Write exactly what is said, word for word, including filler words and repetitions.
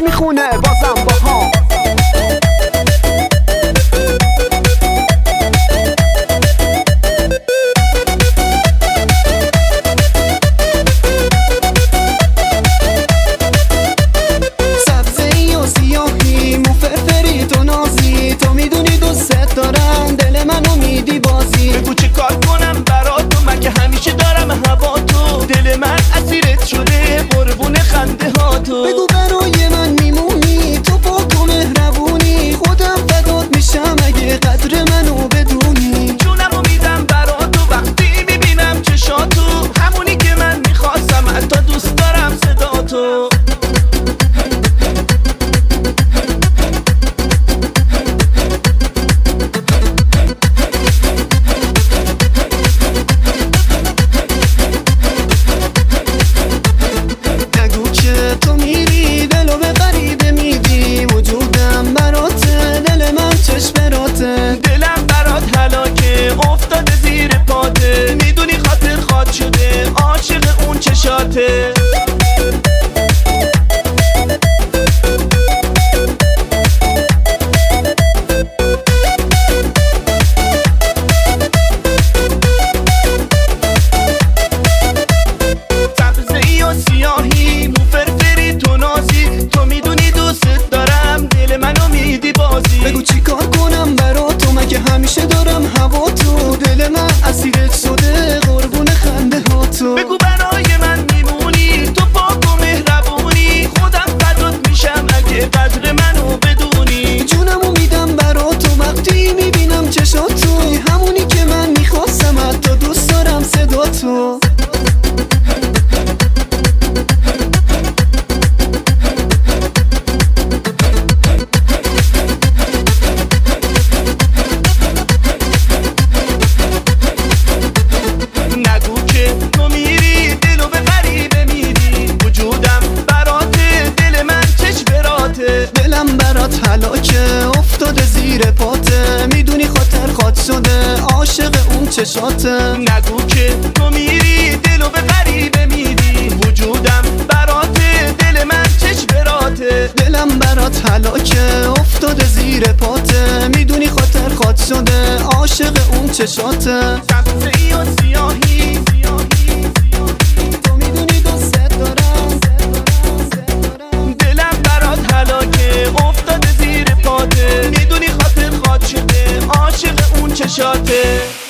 میخونه بازم با هم. سبزی و سیاهی مفرفری تو نازی، تو میدونی دوست دارم دل منو میدی بازی. بگو چه کار کنم برات تو، مگه همیشه دارم هوا تو. دل من اسیرت شده قربون خنده ها تو. بگو برای من میمونی تو، پاک و مهربونی، خودم فدات میشم اگه قدر منو بدونی. جونمو میدم برات تو وقتی میبینم چشاتو، همونی که من میخواستم، حتی دوست دارم صدا تو. تو میری دلو به غریبه میدی، وجودم براته، دل من چشمراته. دلم برات هلاکه افتاده زیر پاته، میدونی خاطر خواد شده عاشق اون چشاته. سبزی و سیاهی مفرفری تو نازی، تو میدونی دوست دارم دل منو میدی بازی. بگو چی کار کنم برا تو، مگه همیشه دارم هوا تو. دل من اسیرت شده قربون خنده ها تو. بگو برای من میمونی تو، پاک و مهربونی، خودم فدات میشم اگه قدر منو بدونی. جونمو میدم برا تو وقتی میبینم چشاتو، همونی که من میخواستم، حتی دوست دارم صدا تو. نگو که تو میری دلو به غریبه میدی، وجودم براته، دل من چشمراته. دلم برات هلاکه افتاده زیر پاته، میدونی خاطر خواد شده عاشق اون چشاته. نگو که تو میری دلو به غریبه میدی، وجودم براته، دل من چشمراته. دلم برات هلاکه افتاده زیر پاته، میدونی خاطر خواد شده عاشق اون چشاته. سبزی و سیاهی تو میدونی دوست دارم، دلم برات هلاکه افتاده زیر پاته، میدونی خاطر خواد شده عاشق اون چشاته.